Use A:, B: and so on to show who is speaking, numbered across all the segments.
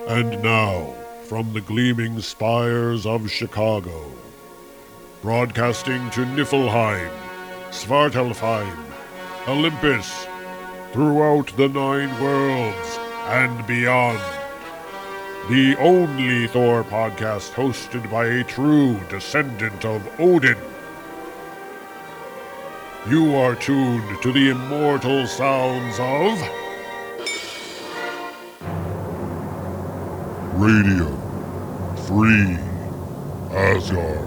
A: And now, from the gleaming spires of Chicago, broadcasting to Niflheim, Svartalfheim, Olympus, throughout the 9 worlds and beyond. The only Thor podcast hosted by a true descendant of Odin. You are tuned to the immortal sounds of Radio Free Asgard.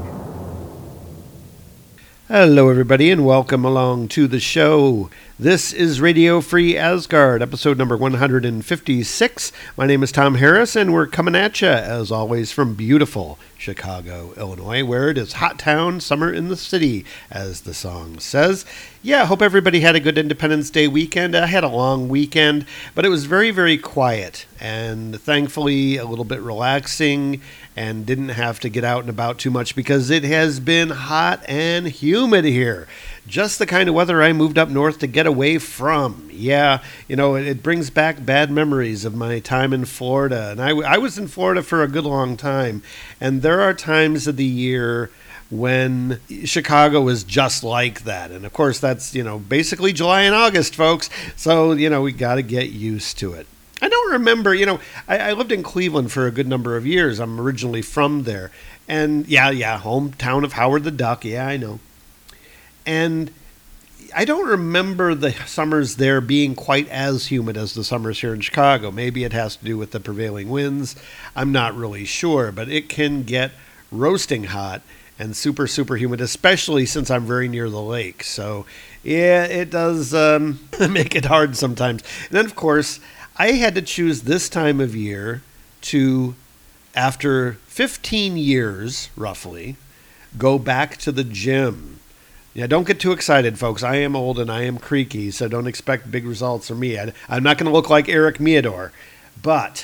B: Hello, everybody, and welcome along to the show. This is Radio Free Asgard, episode number 156. My name is Tom Harris, and we're coming at you, as always, from beautiful Chicago, Illinois, where it is hot town, summer in the city, as the song says. Yeah, I hope everybody had a good Independence Day weekend. I had a long weekend, but it was very, very quiet, and thankfully a little bit relaxing, and didn't have to get out and about too much because it has been hot and humid here. Just the kind of weather I moved up north to get away from. Yeah, you know, it brings back bad memories of my time in Florida. And I was in Florida for a good long time. And there are times of the year when Chicago is just like that. And of course, that's, basically July and August, folks. So, we got to get used to it. I don't remember, I lived in Cleveland for a good number of years. I'm originally from there. And yeah, hometown of Howard the Duck. Yeah, I know. And I don't remember the summers there being quite as humid as the summers here in Chicago. Maybe it has to do with the prevailing winds. I'm not really sure, but it can get roasting hot and super, super humid, especially since I'm very near the lake. So, yeah, it does make it hard sometimes. And then, of course, I had to choose this time of year to, after 15 years, roughly, go back to the gym. Yeah, don't get too excited, folks. I am old and I am creaky, so don't expect big results from me. I'm not going to look like Eric Meador, but,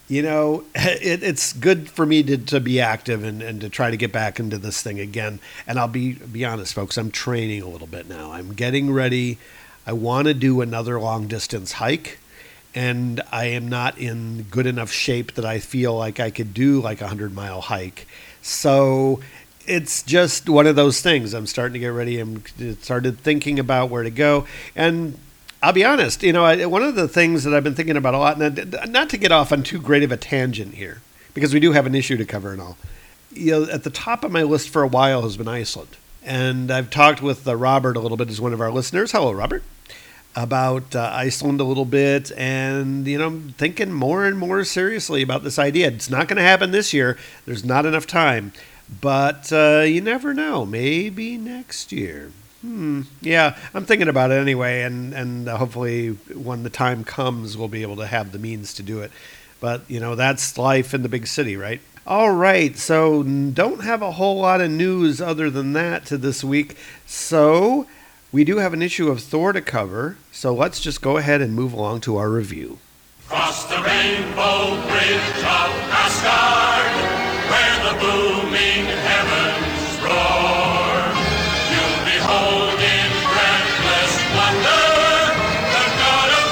B: it's good for me to be active and to try to get back into this thing again. And I'll be honest, folks, I'm training a little bit now. I'm getting ready. I want to do another long-distance hike, and I am not in good enough shape that I feel like I could do like a 100-mile hike. So it's just one of those things. I'm starting to get ready. I'm started thinking about where to go. And I'll be honest, one of the things that I've been thinking about a lot, and not to get off on too great of a tangent here, because we do have an issue to cover and all. At the top of my list for a while has been Iceland. And I've talked with Robert a little bit, as one of our listeners. Hello, Robert. About Iceland a little bit, and thinking more and more seriously about this idea. It's not going to happen this year. There's not enough time. But you never know. Maybe next year. Yeah, I'm thinking about it anyway, and hopefully when the time comes, we'll be able to have the means to do it. But, that's life in the big city, right? All right, so don't have a whole lot of news other than that to this week. So we do have an issue of Thor to cover, so let's just go ahead and move along to our review.
C: Cross the rainbow bridge of Asgard, where the booming heavens roar. You'll behold in breathless wonder the God of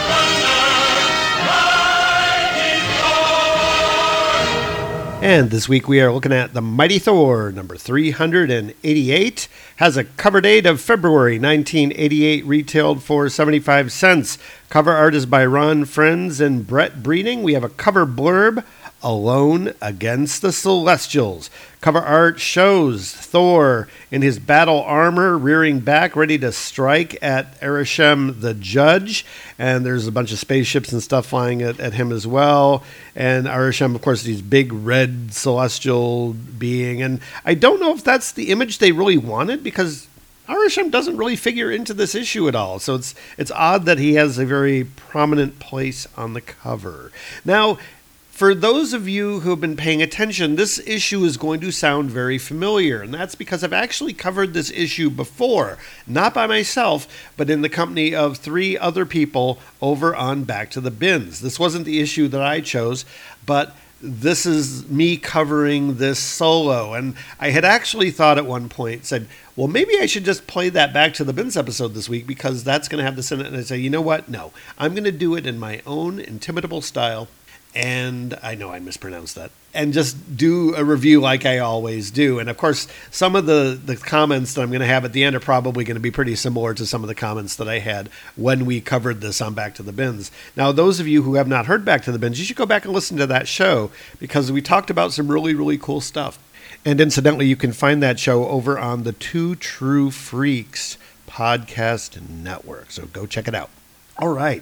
C: thunder, mighty Thor.
B: And this week we are looking at The Mighty Thor, number 388. Has a cover date of February 1988, retailed for 75 cents. Cover art is by Ron Friends and Brett Breeding. We have a cover blurb, Alone Against the Celestials. Cover art shows Thor in his battle armor, rearing back, ready to strike at Arishem the Judge. And there's a bunch of spaceships and stuff flying at him as well. And Arishem, of course, is big red celestial being. And I don't know if that's the image they really wanted, because Arishem doesn't really figure into this issue at all. So it's odd that he has a very prominent place on the cover. Now, for those of you who have been paying attention, this issue is going to sound very familiar, and that's because I've actually covered this issue before, not by myself, but in the company of 3 other people over on Back to the Bins. This wasn't the issue that I chose, but this is me covering this solo. And I had actually thought at one point, said, well, maybe I should just play that Back to the Bins episode this week, because that's going to have this in it. And I say, you know what? No, I'm going to do it in my own intimidable style. And I know I mispronounced that. And just do a review like I always do. And of course, some of the comments that I'm going to have at the end are probably going to be pretty similar to some of the comments that I had when we covered this on Back to the Bins. Now, those of you who have not heard Back to the Bins, you should go back and listen to that show because we talked about some really, really cool stuff. And incidentally, you can find that show over on the Two True Freaks podcast network. So go check it out. All right.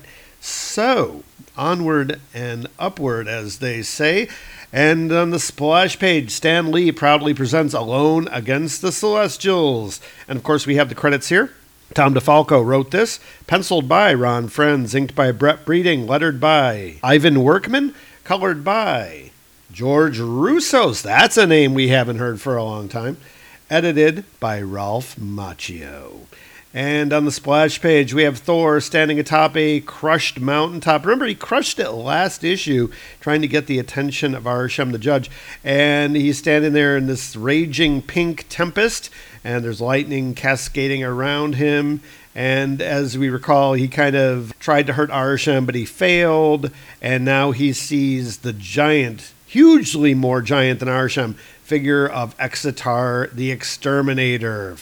B: So, onward and upward, as they say. And on the splash page, Stan Lee proudly presents Alone Against the Celestials. And of course, we have the credits here. Tom DeFalco wrote this, penciled by Ron Frenz, inked by Brett Breeding, lettered by Ivan Workman, colored by George Russos. That's a name we haven't heard for a long time. Edited by Ralph Macchio. And on the splash page, we have Thor standing atop a crushed mountaintop. Remember, he crushed it last issue, trying to get the attention of Arishem the Judge. And he's standing there in this raging pink tempest, and there's lightning cascading around him. And as we recall, he kind of tried to hurt Arishem, but he failed. And now he sees the giant, hugely more giant than Arishem, figure of Exitar the Exterminator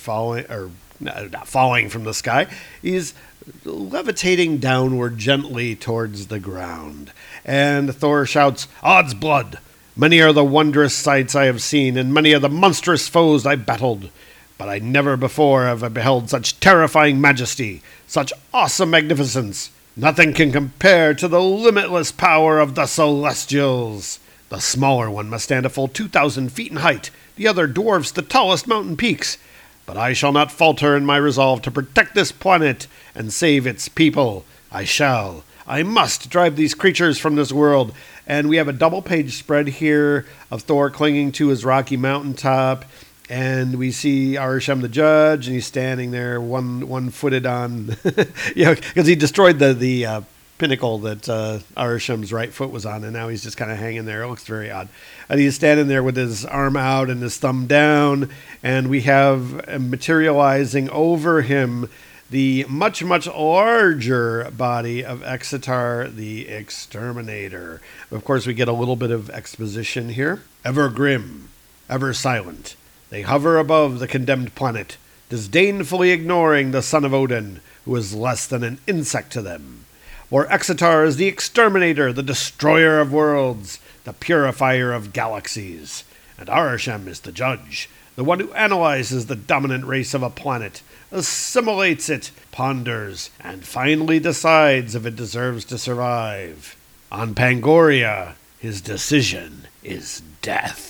B: not falling from the sky. He's levitating downward gently towards the ground. And Thor shouts, "Odds blood! Many are the wondrous sights I have seen, and many are the monstrous foes I battled. But I never before have I beheld such terrifying majesty, such awesome magnificence. Nothing can compare to the limitless power of the Celestials. The smaller one must stand a full 2,000 feet in height. The other dwarfs the tallest mountain peaks. But I shall not falter in my resolve to protect this planet and save its people. I shall. I must drive these creatures from this world." And we have a double-page spread here of Thor clinging to his rocky mountaintop. And we see Arishem the Judge, and he's standing there, one-footed on, because he destroyed the pinnacle that Arishem's right foot was on, and now he's just kind of hanging there. It looks very odd. And he's standing there with his arm out and his thumb down, and we have materializing over him the much, much larger body of Exitar the Exterminator. Of course, we get a little bit of exposition here. Ever grim, ever silent, they hover above the condemned planet, disdainfully ignoring the son of Odin, who is less than an insect to them. For Exitar is the Exterminator, the destroyer of worlds, the purifier of galaxies. And Arishem is the judge, the one who analyzes the dominant race of a planet, assimilates it, ponders, and finally decides if it deserves to survive. On Pangoria, his decision is death.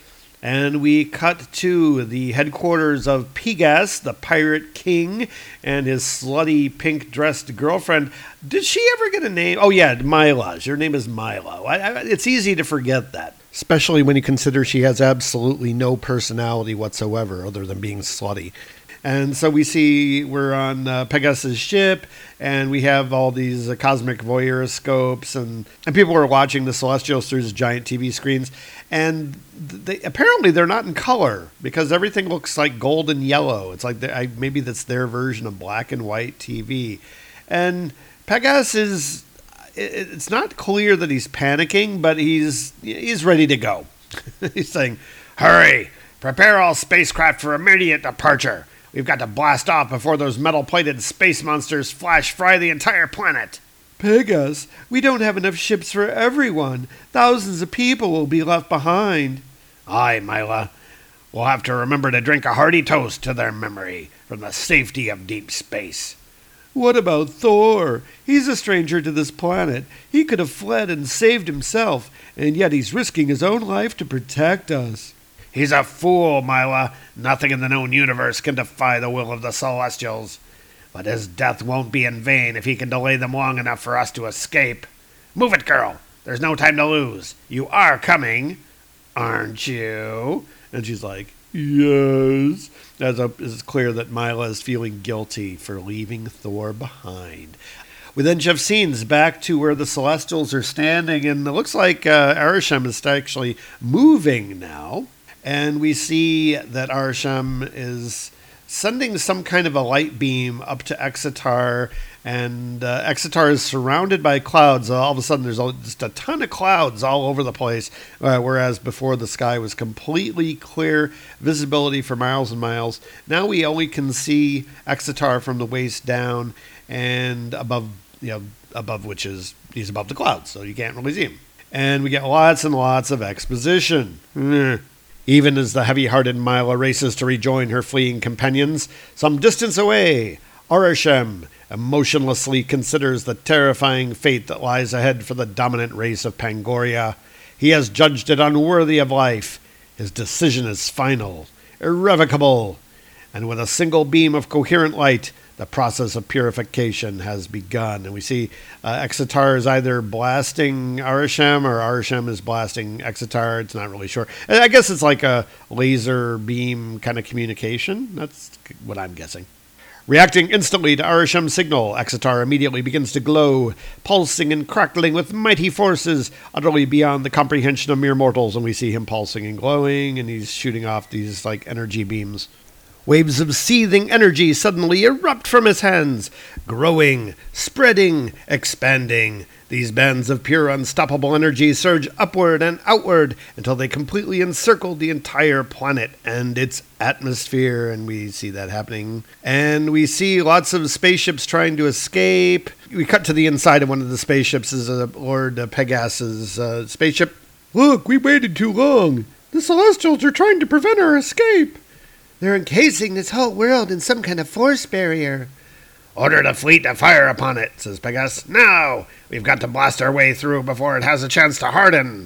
B: And we cut to the headquarters of Pegas, the Pirate King, and his slutty pink-dressed girlfriend. Did she ever get a name? Oh, yeah, Mila. Her name is Mila. It's easy to forget that, especially when you consider she has absolutely no personality whatsoever other than being slutty. And so we see we're on Pegasus' ship, and we have all these cosmic voyeuroscopes, and people are watching the Celestials through these giant TV screens. And apparently they're not in color because everything looks like gold and yellow. It's like maybe that's their version of black and white TV. And Pegasus it's not clear that he's panicking, but he's ready to go. He's saying, "Hurry! Prepare all spacecraft for immediate departure. We've got to blast off before those metal-plated space monsters flash fry the entire planet." "Pegas, we don't have enough ships for everyone. Thousands of people will be left behind." "Aye, Mila. We'll have to remember to drink a hearty toast to their memory from the safety of deep space." "What about Thor? He's a stranger to this planet. He could have fled and saved himself, and yet he's risking his own life to protect us." "He's a fool, Mila. Nothing in the known universe can defy the will of the Celestials. But his death won't be in vain if he can delay them long enough for us to escape. Move it, girl. There's no time to lose. You are coming, aren't you?" And she's like, "Yes." It's clear that Mila is feeling guilty for leaving Thor behind. We then jump scenes back to where the Celestials are standing, and it looks like Arishem is actually moving now. And we see that Arishem is sending some kind of a light beam up to Exitar, And Exitar is surrounded by clouds. All of a sudden, there's just a ton of clouds all over the place, whereas before the sky was completely clear, visibility for miles and miles. Now we only can see Exitar from the waist down, and above which is he's above the clouds, so you can't really see him. And we get lots and lots of exposition. Even as the heavy-hearted Mila races to rejoin her fleeing companions, some distance away, Arishem emotionlessly considers the terrifying fate that lies ahead for the dominant race of Pangoria. He has judged it unworthy of life. His decision is final, irrevocable, and with a single beam of coherent light, the process of purification has begun. And we see Exitar is either blasting Arishem or Arishem is blasting Exitar. It's not really sure. I guess it's like a laser beam kind of communication. That's what I'm guessing. Reacting instantly to Arishem's signal, Exitar immediately begins to glow, pulsing and crackling with mighty forces utterly beyond the comprehension of mere mortals. And we see him pulsing and glowing, and he's shooting off these like energy beams. Waves of seething energy suddenly erupt from his hands, growing, spreading, expanding. These bands of pure, unstoppable energy surge upward and outward until they completely encircle the entire planet and its atmosphere. And we see that happening. And we see lots of spaceships trying to escape. We cut to the inside of one of the spaceships. Is Lord Pegasus' spaceship. Look, we waited too long. The Celestials are trying to prevent our escape. They're encasing this whole world in some kind of force barrier. Order the fleet to fire upon it, says Pegasus. Now! We've got to blast our way through before it has a chance to harden.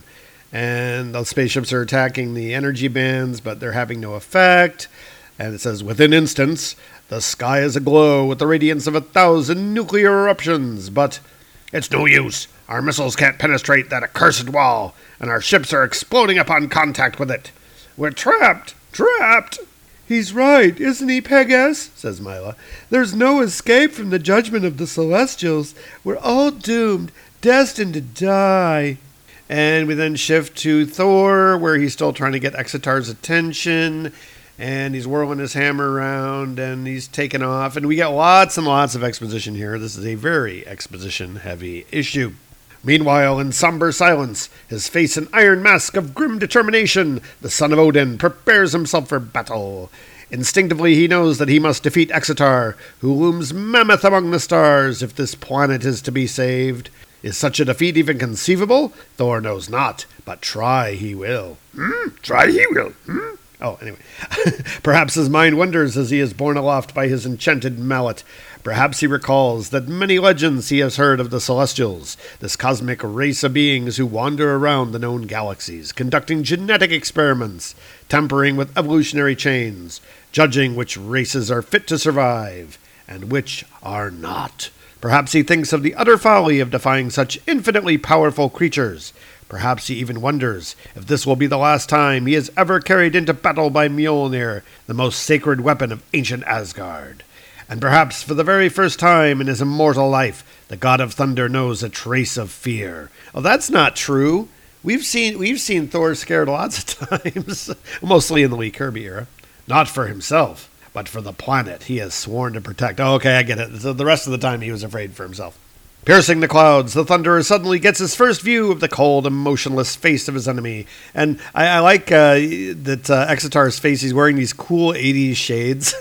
B: And the spaceships are attacking the energy bands, but they're having no effect. And it says, within instants, the sky is aglow with the radiance of 1,000 nuclear eruptions. But it's no use. Our missiles can't penetrate that accursed wall, and our ships are exploding upon contact with it. We're trapped! Trapped! He's right, isn't he, Pegasus? Says Mila. There's no escape from the judgment of the Celestials. We're all doomed, destined to die. And we then shift to Thor, where he's still trying to get Exitar's attention. And he's whirling his hammer around, and he's taken off. And we get lots and lots of exposition here. This is a very exposition-heavy issue. Meanwhile, in somber silence, his face an iron mask of grim determination, the son of Odin prepares himself for battle. Instinctively, he knows that he must defeat Exitar, who looms mammoth among the stars if this planet is to be saved. Is such a defeat even conceivable? Thor knows not, but try he will. Try he will. Oh, anyway. Perhaps his mind wanders as he is borne aloft by his enchanted mallet. Perhaps he recalls that many legends he has heard of the Celestials, this cosmic race of beings who wander around the known galaxies, conducting genetic experiments, tampering with evolutionary chains, judging which races are fit to survive, and which are not. Perhaps he thinks of the utter folly of defying such infinitely powerful creatures. Perhaps he even wonders if this will be the last time he is ever carried into battle by Mjolnir, the most sacred weapon of ancient Asgard. And perhaps for the very first time in his immortal life, the god of thunder knows a trace of fear. Oh, that's not true. We've seen Thor scared lots of times, mostly in the Lee Kirby era. Not for himself, but for the planet he has sworn to protect. Oh, okay, I get it. So the rest of the time he was afraid for himself. Piercing the clouds, the Thunderer suddenly gets his first view of the cold and motionless face of his enemy. And I like that Exitar's face, he's wearing these cool 80s shades.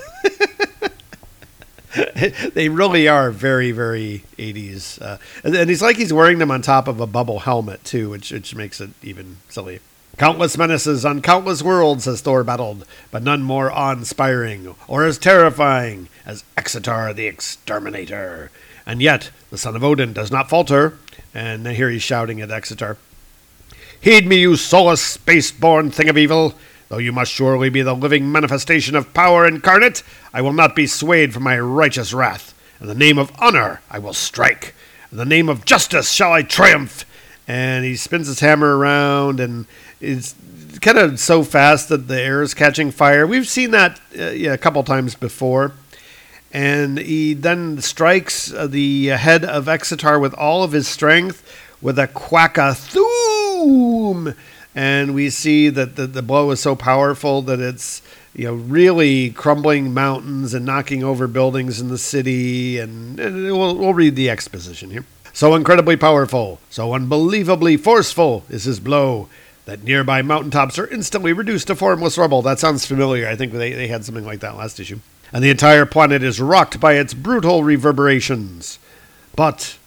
B: They really are very, very 80s. And he's like he's wearing them on top of a bubble helmet, too, which makes it even silly. Countless menaces on countless worlds has Thor battled, but none more awe-inspiring or as terrifying as Exitar the Exterminator. And yet, the son of Odin does not falter, and here he's shouting at Exitar. Heed me, you soulless, space-born thing of evil. Though you must surely be the living manifestation of power incarnate, I will not be swayed from my righteous wrath. In the name of honor, I will strike. In the name of justice shall I triumph. And he spins his hammer around, and it's kind of so fast that the air is catching fire. We've seen that a couple times before. And he then strikes the head of Exitar with all of his strength with a quack-a-thoom. And we see that the blow is so powerful that it's really crumbling mountains and knocking over buildings in the city. And we'll read the exposition here. So incredibly powerful, so unbelievably forceful is his blow that nearby mountaintops are instantly reduced to formless rubble. That sounds familiar. I think they had something like that last issue. And the entire planet is rocked by its brutal reverberations. But,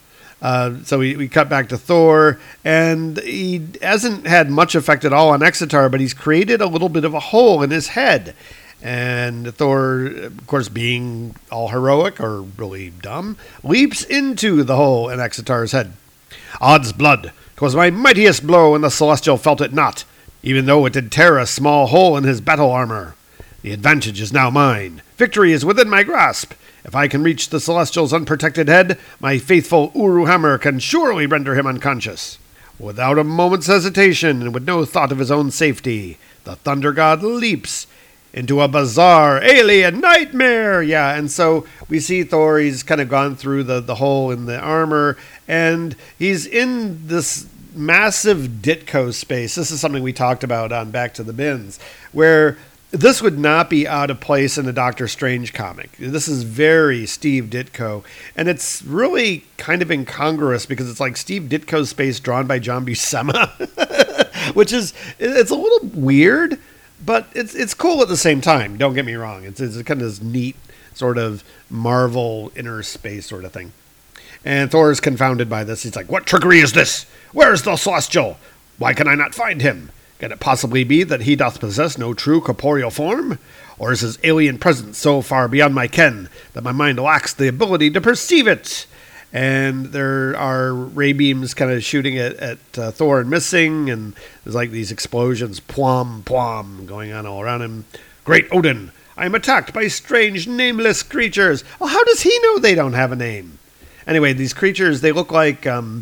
B: so we cut back to Thor, and he hasn't had much effect at all on Exitar, but he's created a little bit of a hole in his head. And Thor, of course, being all heroic or really dumb, leaps into the hole in Exitar's head. Odds blood, 'twas my mightiest blow, and the Celestial felt it not, even though it did tear a small hole in his battle armor. The advantage is now mine. Victory is within my grasp. If I can reach the Celestial's unprotected head, my faithful Uru Hammer can surely render him unconscious. Without a moment's hesitation, and with no thought of his own safety, the Thunder God leaps into a bizarre alien nightmare. Yeah, and so we see Thor, he's kind of gone through the hole in the armor, and he's in this massive Ditko space. This is something we talked about on Back to the Bins, where this would not be out of place in a Doctor Strange comic. This is very Steve Ditko, and it's really kind of incongruous because it's like Steve Ditko's space drawn by John Buscema, which is, it's a little weird, but it's cool at the same time. Don't get me wrong. It's kind of this neat sort of Marvel inner space sort of thing. And Thor is confounded by this. He's like, what trickery is this? Where is the Celestial? Why can I not find him? Can it possibly be that he doth possess no true corporeal form? Or is his alien presence so far beyond my ken that my mind lacks the ability to perceive it? And there are ray beams kind of shooting at Thor and missing, and there's like these explosions, plum, plum, going on all around him. Great Odin, I am attacked by strange, nameless creatures. Well, how does he know they don't have a name? Anyway, these creatures, they look like,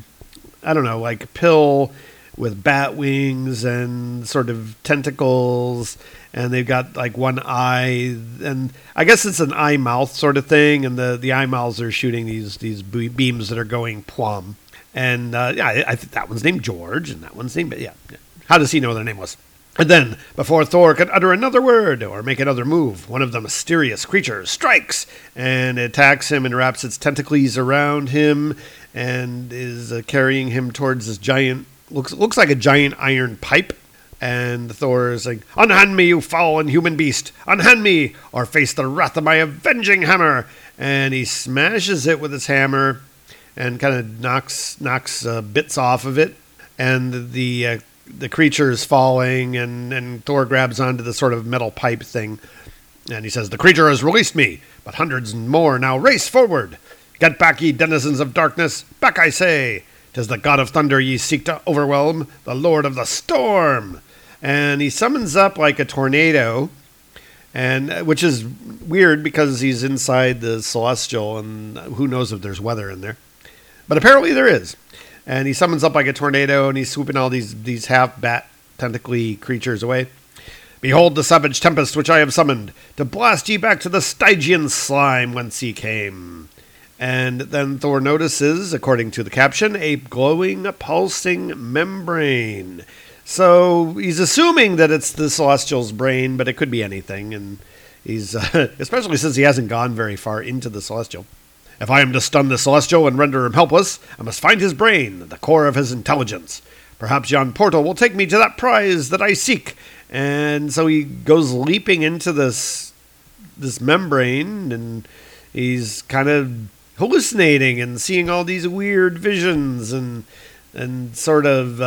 B: like pill with bat wings and sort of tentacles, and they've got like one eye, and I guess it's an eye mouth sort of thing, and the eye mouths are shooting these beams that are going plumb. And I think that one's named George, and that one's named, yeah. How does he know their name was? And then, before Thor could utter another word or make another move, one of the mysterious creatures strikes and attacks him and wraps its tentacles around him and is carrying him towards this giant, looks like a giant iron pipe. And Thor is like, unhand me, you foul and human beast! Unhand me, or face the wrath of my avenging hammer! And he smashes it with his hammer and kind of knocks bits off of it. And the creature is falling, and Thor grabs onto the sort of metal pipe thing. And he says, the creature has released me, but hundreds more now race forward. Get back, ye denizens of darkness! Back, I say! 'Tis the god of thunder ye seek to overwhelm, the lord of the storm! And he summons up like a tornado, and which is weird because he's inside the Celestial, and who knows if there's weather in there. But apparently there is. And he summons up like a tornado, and he's swooping all these half-bat, tentacly creatures away. Behold the savage tempest which I have summoned, to blast ye back to the Stygian slime whence ye came. And then Thor notices, according to the caption, a glowing, pulsing membrane. So he's assuming that it's the Celestial's brain, but it could be anything. And he's, especially since he hasn't gone very far into the Celestial. If I am to stun the Celestial and render him helpless, I must find his brain, the core of his intelligence. Perhaps yon portal will take me to that prize that I seek. And so he goes leaping into this membrane, and he's kind of hallucinating and seeing all these weird visions and sort of,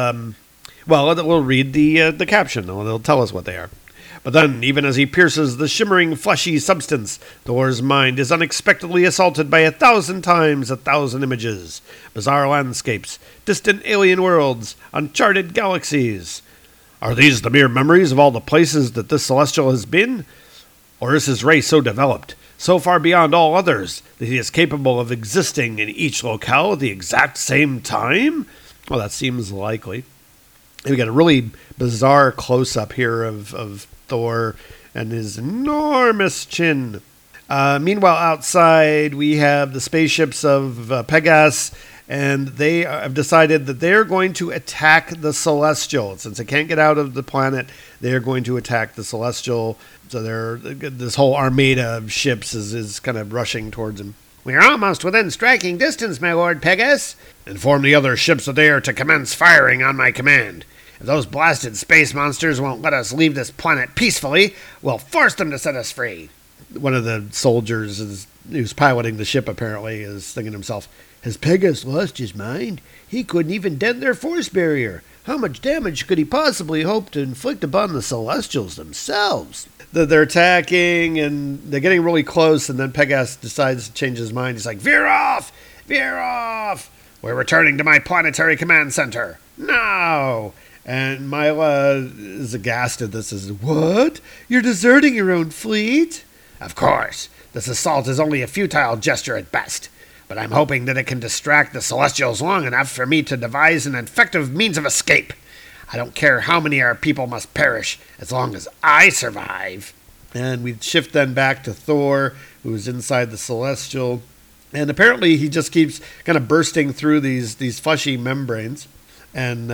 B: we'll read the caption. They'll tell us what they are. But then, even as he pierces the shimmering, fleshy substance, Thor's mind is unexpectedly assaulted by 1,000 times 1,000 images, bizarre landscapes, distant alien worlds, uncharted galaxies. Are these the mere memories of all the places that this Celestial has been? Or is his race so developed, so far beyond all others, that he is capable of existing in each locale at the exact same time? Well, that seems likely. And we got a really bizarre close-up here of Thor and his enormous chin. Meanwhile, outside, we have the spaceships of Pegasus, and they have decided that they're going to attack the Celestial. Since they can't get out of the planet, they're going to attack the Celestial. So this whole armada of ships is kind of rushing towards him. "We're almost within striking distance, my Lord Pegasus. Inform the other ships that they are to commence firing on my command. If those blasted space monsters won't let us leave this planet peacefully, we'll force them to set us free." One of the soldiers who's piloting the ship apparently is thinking to himself, "Has Pegasus lost his mind? He couldn't even dent their force barrier. How much damage could he possibly hope to inflict upon the Celestials themselves?" They're attacking, and they're getting really close, and then Pegasus decides to change his mind. He's like, "Veer off! Veer off! We're returning to my planetary command center. Now!" And Mila is aghast at this. Says, "What? You're deserting your own fleet?" "Of course. This assault is only a futile gesture at best. But I'm hoping that it can distract the Celestials long enough for me to devise an effective means of escape. I don't care how many our people must perish, as long as I survive." And we shift then back to Thor, who's inside the Celestial. And apparently he just keeps kind of bursting through these fleshy membranes. And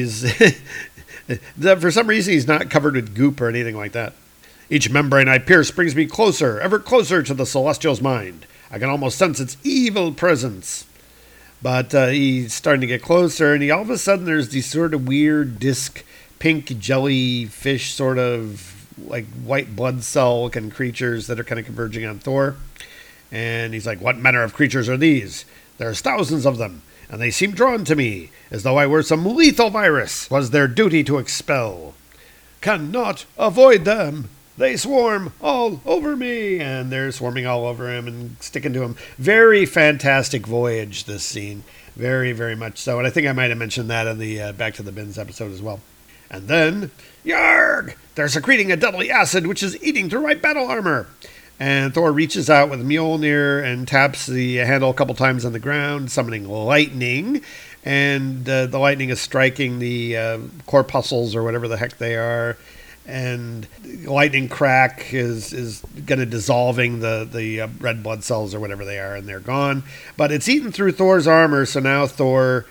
B: for some reason he's not covered with goop or anything like that. "Each membrane I pierce brings me closer, ever closer to the Celestial's mind. I can almost sense its evil presence." But he's starting to get closer, and all of a sudden there's these sort of weird disc, pink jellyfish, sort of like white blood cell looking creatures that are kind of converging on Thor. And he's like, "What manner of creatures are these? There's thousands of them, and they seem drawn to me, as though I were some lethal virus 'twas their duty to expel. Cannot avoid them. They swarm all over me." And they're swarming all over him and sticking to him. Very fantastic voyage, this scene. Very, very much so. And I think I might have mentioned that in the Back to the Bins episode as well. And then, "Yarg! They're secreting a deadly acid which is eating through my battle armor." And Thor reaches out with Mjolnir and taps the handle a couple times on the ground, summoning lightning. And the lightning is striking the corpuscles or whatever the heck they are. And lightning crack is going to dissolving the red blood cells or whatever they are, and they're gone. But it's eaten through Thor's armor, so now Thor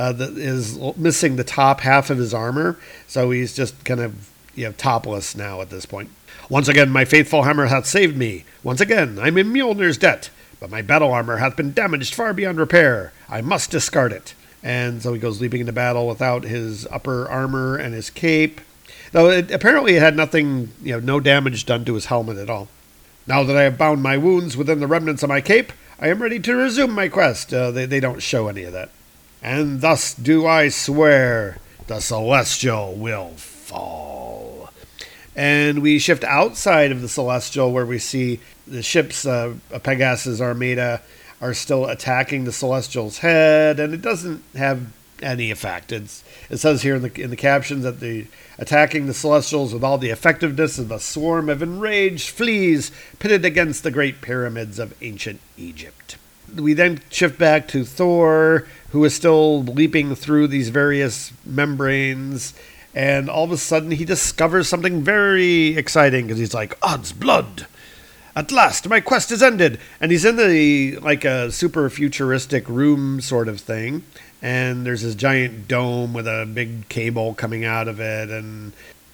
B: is missing the top half of his armor. So he's just kind of topless now at this point. "Once again my faithful hammer hath saved me. Once again I'm in Mjolnir's debt. But my battle armor hath been damaged far beyond repair. I must discard it." And so he goes leaping into battle without his upper armor and his cape. Though apparently it had nothing, no damage done to his helmet at all. "Now that I have bound my wounds within the remnants of my cape, I am ready to resume my quest." They don't show any of that. "And thus do I swear, the Celestial will fall." And we shift outside of the Celestial, where we see the ships, Pegasus Armada, are still attacking the Celestial's head, and it doesn't have any effect. It says here in the captions that the attacking the Celestials with all the effectiveness of a swarm of enraged fleas pitted against the great pyramids of ancient Egypt. We then shift back to Thor, who is still leaping through these various membranes, and all of a sudden he discovers something very exciting, because he's like, "Odds blood! At last, my quest is ended." And he's in a super futuristic room sort of thing. And there's this giant dome with a big cable coming out of it. And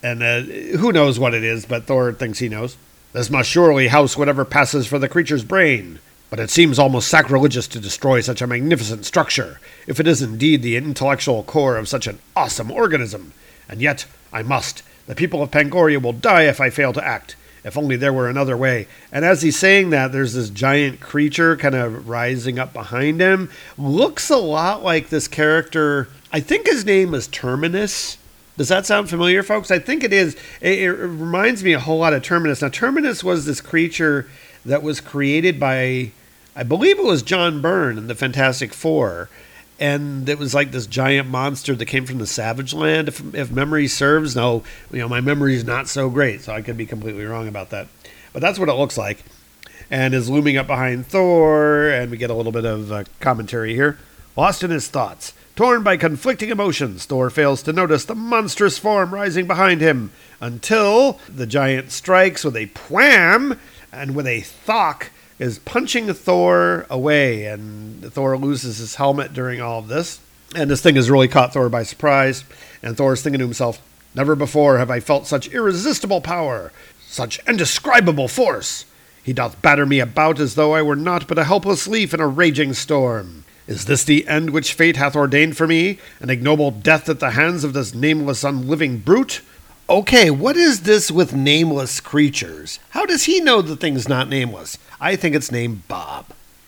B: who knows what it is, but Thor thinks he knows. "This must surely house whatever passes for the creature's brain. But it seems almost sacrilegious to destroy such a magnificent structure, if it is indeed the intellectual core of such an awesome organism. And yet, I must. The people of Pangoria will die if I fail to act. If only there were another way." And as he's saying that, there's this giant creature kind of rising up behind him. Looks a lot like this character. I think his name is Terminus. Does that sound familiar, folks? I think it is. It reminds me a whole lot of Terminus. Now, Terminus was this creature that was created by, I believe it was John Byrne in the Fantastic Four. And it was like this giant monster that came from the Savage Land, if memory serves. No, my memory is not so great, so I could be completely wrong about that. But that's what it looks like. And is looming up behind Thor, and we get a little bit of commentary here. "Lost in his thoughts, torn by conflicting emotions, Thor fails to notice the monstrous form rising behind him, until the giant strikes with a pwam, and with a thok is punching Thor away, and Thor loses his helmet during all of this. And this thing has really caught Thor by surprise, and Thor's thinking to himself, never before have I felt such irresistible power, such indescribable force. He doth batter me about as though I were naught but a helpless leaf in a raging storm. Is this the end which fate hath ordained for me, an ignoble death at the hands of this nameless unliving brute? Okay, what is this with nameless creatures? How does he know the thing's not nameless? I think it's named Bob.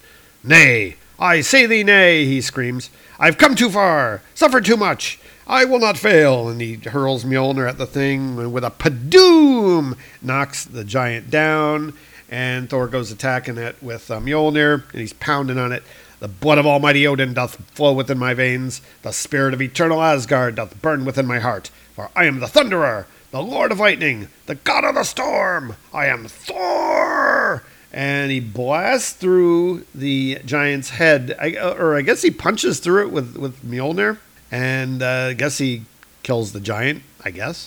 B: Nay, I say thee nay, he screams. I've come too far, suffered too much. I will not fail. And he hurls Mjolnir at the thing, and with a padoom knocks the giant down. And Thor goes attacking it with Mjolnir, and he's pounding on it. The blood of almighty Odin doth flow within my veins. The spirit of eternal Asgard doth burn within my heart. For I am the Thunderer, the Lord of Lightning, the God of the Storm. I am Thor! And he blasts through the giant's head. I guess he punches through it with Mjolnir. And I guess he kills the giant, I guess.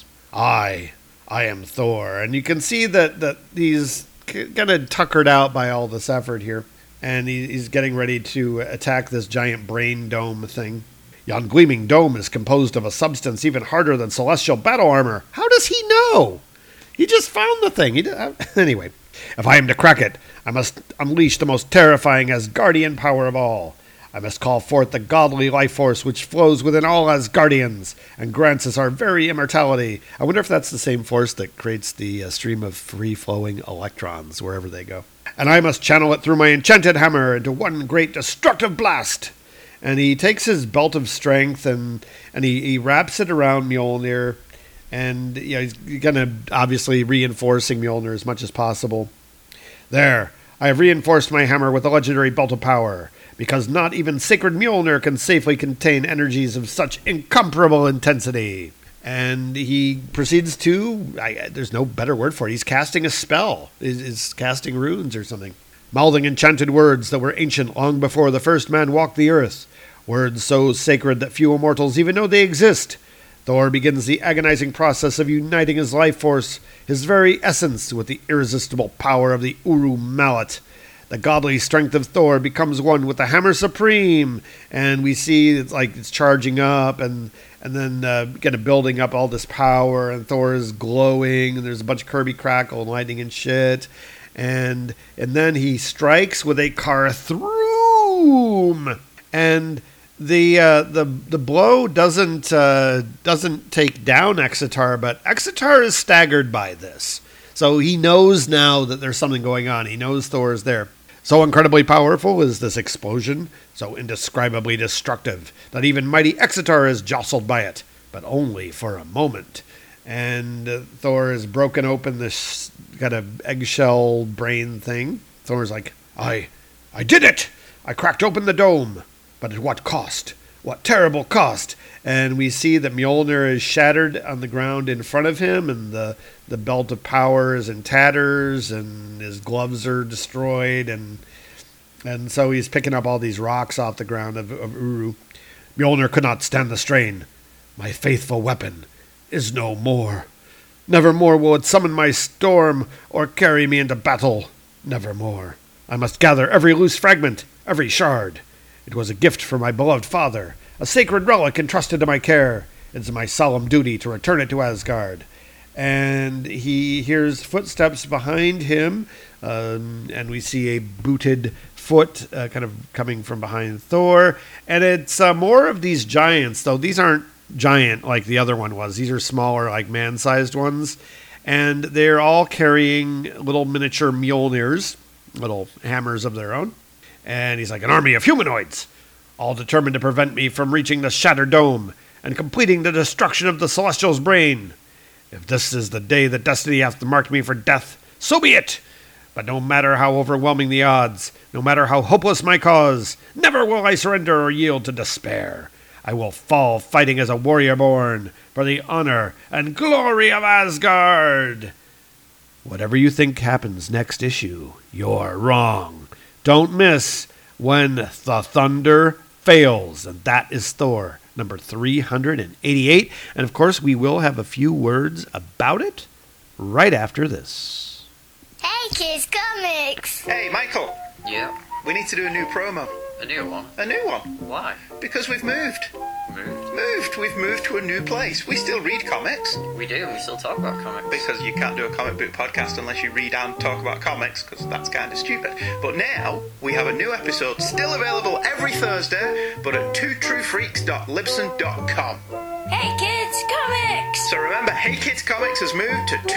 B: I am Thor. And you can see that he's kind of tuckered out by all this effort here. And he's getting ready to attack this giant brain dome thing. Yon gleaming dome is composed of a substance even harder than celestial battle armor. How does he know? He just found the thing. Anyway, if I am to crack it, I must unleash the most terrifying Asgardian power of all. I must call forth the godly life force which flows within all Asgardians and grants us our very immortality. I wonder if that's the same force that creates the stream of free-flowing electrons wherever they go. And I must channel it through my enchanted hammer into one great destructive blast. And he takes his belt of strength and he wraps it around Mjolnir. And he's going to obviously reinforcing Mjolnir as much as possible. There, I have reinforced my hammer with a legendary belt of power, because not even sacred Mjolnir can safely contain energies of such incomparable intensity. And he proceeds to, there's no better word for it, he's casting a spell. He's casting runes or something. Mouthing enchanted words that were ancient long before the first man walked the earth. Words so sacred that few immortals even know they exist. Thor begins the agonizing process of uniting his life force, his very essence, with the irresistible power of the Uru Mallet. The godly strength of Thor becomes one with the Hammer Supreme, and we see it's charging up, and then kind of building up all this power, and Thor is glowing, and there's a bunch of Kirby crackle and lightning and shit, and then he strikes with a Karthroom, and the blow doesn't take down Exitar, but Exitar is staggered by this. So he knows now that there's something going on. He knows Thor is there. So incredibly powerful is this explosion, so indescribably destructive, that even mighty Exitar is jostled by it, but only for a moment. And Thor has broken open this kind of eggshell brain thing. Thor's like, I did it! I cracked open the dome! But at what cost? What terrible cost? And we see that Mjolnir is shattered on the ground in front of him, and the belt of power is in tatters, and his gloves are destroyed, and so he's picking up all these rocks off the ground of Uru. Mjolnir could not stand the strain. My faithful weapon is no more. Nevermore will it summon my storm or carry me into battle. Nevermore. I must gather every loose fragment, every shard. It was a gift from my beloved father, a sacred relic entrusted to my care. It is my solemn duty to return it to Asgard. And he hears footsteps behind him, and we see a booted foot kind of coming from behind Thor. And it's more of these giants, though these aren't giant like the other one was. These are smaller, like man-sized ones. And they're all carrying little miniature Mjolnirs, little hammers of their own. And he's like, an army of humanoids, all determined to prevent me from reaching the shattered dome and completing the destruction of the Celestial's brain. If this is the day that destiny hath marked me for death, so be it. But no matter how overwhelming the odds, no matter how hopeless my cause, never will I surrender or yield to despair. I will fall fighting as a warrior born for the honor and glory of Asgard. Whatever you think happens next issue, you're wrong. Don't miss When the Thunder Fails, and that is Thor, number 388. And of course, we will have a few words about it right after this.
D: Hey, Kids Comics!
E: Hey, Michael,
F: Yeah,
E: we need to do a new promo.
F: a new one.
E: A new one.
F: Why?
E: Because we've moved.
F: Moved?
E: We've moved to a new place. We still read comics.
F: We do, we still talk about comics.
E: Because you can't do a comic book podcast unless you read and talk about comics, because that's kind of stupid. But now, we have a new episode still available every Thursday, but at twotruefreaks.libsyn.com.
D: Hey, Kids Comics!
E: So remember, Hey Kids Comics has moved to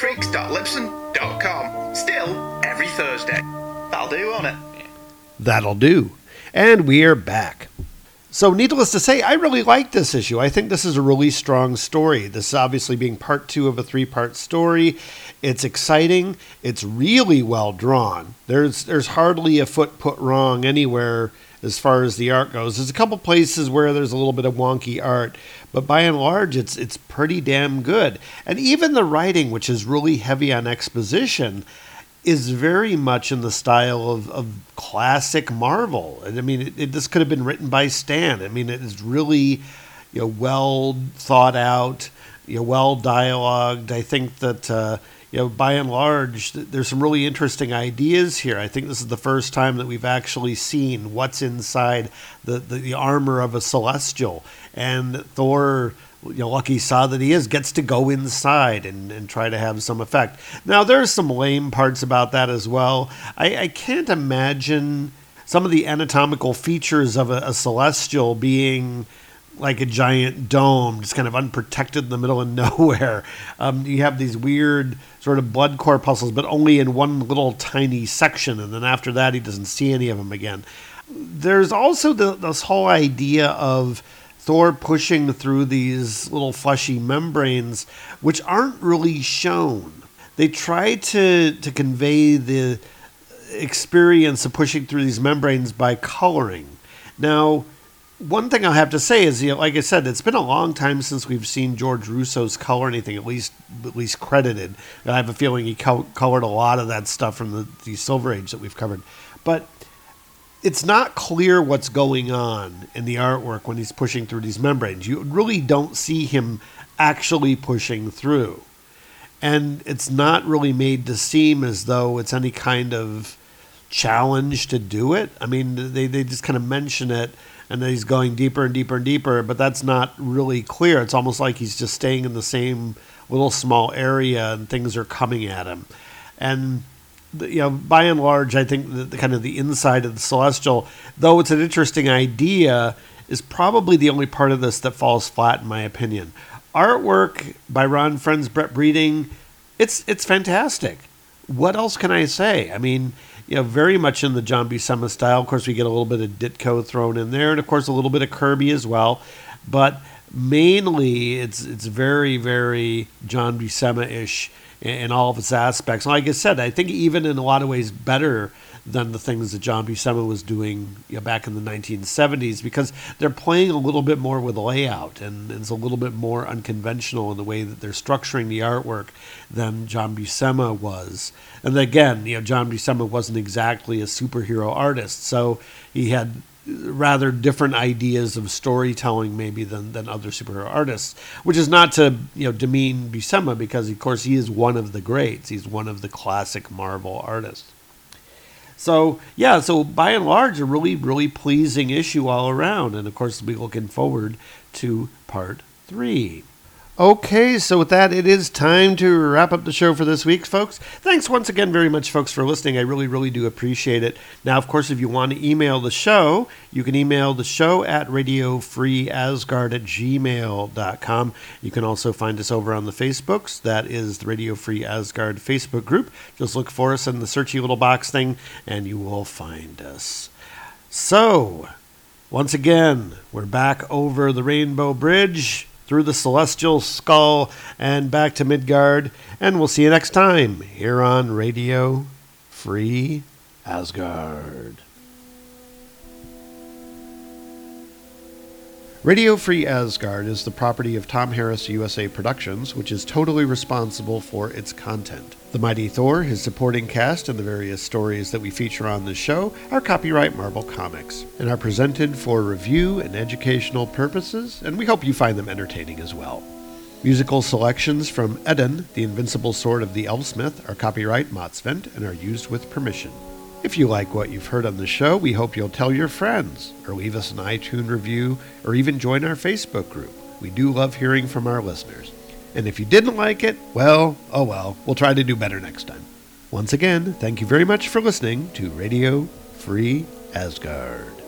E: twotruefreaks.libsyn.com. Still, every Thursday. That'll do, won't it?
B: That'll do. And we are back. So needless to say, I really like this issue. I think this is a really strong story. This is obviously being part 2 of a 3-part story. It's exciting. It's really well drawn. There's hardly a foot put wrong anywhere as far as the art goes. There's a couple places where there's a little bit of wonky art, but by and large, it's pretty damn good. And even the writing, which is really heavy on exposition, is very much in the style of classic Marvel. And I mean, this could have been written by Stan. I mean, it is really, well thought out, well dialogued. I think that, by and large, there's some really interesting ideas here. I think this is the first time that we've actually seen what's inside the armor of a Celestial. And Thor, lucky saw that he gets to go inside and try to have some effect. Now, there's some lame parts about that as well. I can't imagine some of the anatomical features of a Celestial being like a giant dome, just kind of unprotected in the middle of nowhere. You have these weird sort of blood corpuscles, but only in one little tiny section, and then after that he doesn't see any of them again. There's also this whole idea of Thor pushing through these little fleshy membranes, which aren't really shown. They try to convey the experience of pushing through these membranes by coloring. Now, one thing I'll have to say is, like I said, it's been a long time since we've seen George Russo's color anything, at least credited. I have a feeling he colored a lot of that stuff from the Silver Age that we've covered. But it's not clear what's going on in the artwork when he's pushing through these membranes. You really don't see him actually pushing through. And it's not really made to seem as though it's any kind of challenge to do it. I mean, they just kind of mention it, and then he's going deeper and deeper and deeper, but that's not really clear. It's almost like he's just staying in the same little small area and things are coming at him. And by and large, I think the kind of the inside of the Celestial, though it's an interesting idea, is probably the only part of this that falls flat in my opinion. Artwork by Ron Frenz, Brett Breeding, it's fantastic. What else can I say? I mean, very much in the John Buscema style. Of course, we get a little bit of Ditko thrown in there, and of course a little bit of Kirby as well. But mainly, it's very, very John Buscema-ish in all of its aspects. Like I said, I think even in a lot of ways better than the things that John Buscema was doing back in the 1970s, because they're playing a little bit more with layout, and it's a little bit more unconventional in the way that they're structuring the artwork than John Buscema was. And again, John Buscema wasn't exactly a superhero artist, so he had rather different ideas of storytelling maybe than other superhero artists, which is not to demean Buscema, because of course he is one of the greats. He's one of the classic Marvel artists. So by and large, a really, really pleasing issue all around, and of course we'll be looking forward to part 3. Okay, so with that, it is time to wrap up the show for this week, folks. Thanks once again very much, folks, for listening. I really, really do appreciate it. Now, of course, if you want to email the show, you can email the show at radiofreeasgard@gmail.com. You can also find us over on the Facebooks. That is the Radio Free Asgard Facebook group. Just look for us in the searchy little box thing, and you will find us. So, once again, we're back over the Rainbow Bridge, through the Celestial Skull, and back to Midgard. And we'll see you next time here on Radio Free Asgard. Radio Free Asgard is the property of Tom Harris USA Productions, which is totally responsible for its content. The Mighty Thor, his supporting cast, and the various stories that we feature on this show are copyright Marvel Comics and are presented for review and educational purposes, and we hope you find them entertaining as well. Musical selections from Eden, the Invincible Sword of the Elfsmith, are copyright Motsvent and are used with permission. If you like what you've heard on the show, we hope you'll tell your friends, or leave us an iTunes review, or even join our Facebook group. We do love hearing from our listeners. And if you didn't like it, well, oh well, we'll try to do better next time. Once again, thank you very much for listening to Radio Free Asgard.